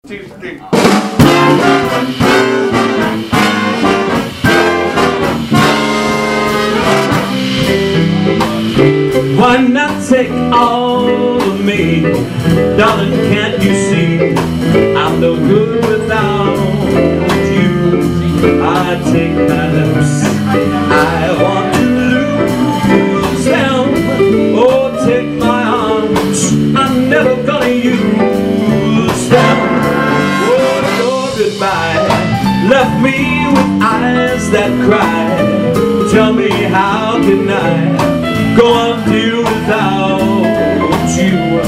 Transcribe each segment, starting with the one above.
2, 3. Why not take all of me? Darling, can't you see I'm no good without you? I take my lips, I want to lose them. Oh, take my arms, I'm never gonna use them. Oh, goodbye left me with eyes that cry. Tell me, how can I go on till without you?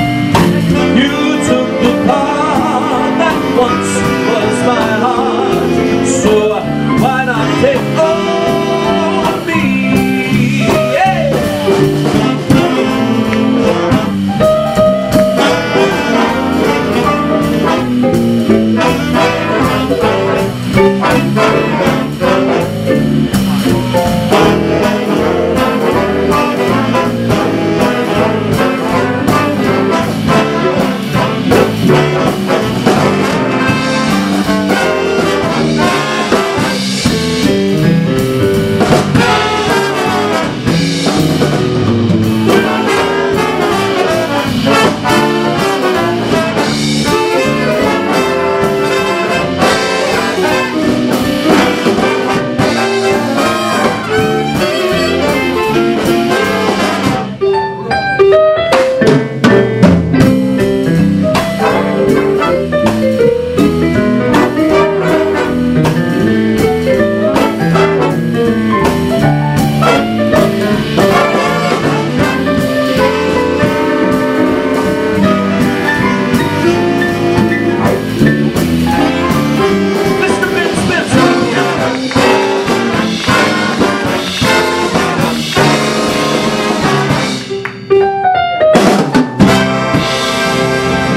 You took the part that once was my heart, so why not take all of me? Yeah.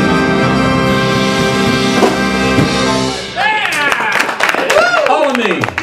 Me.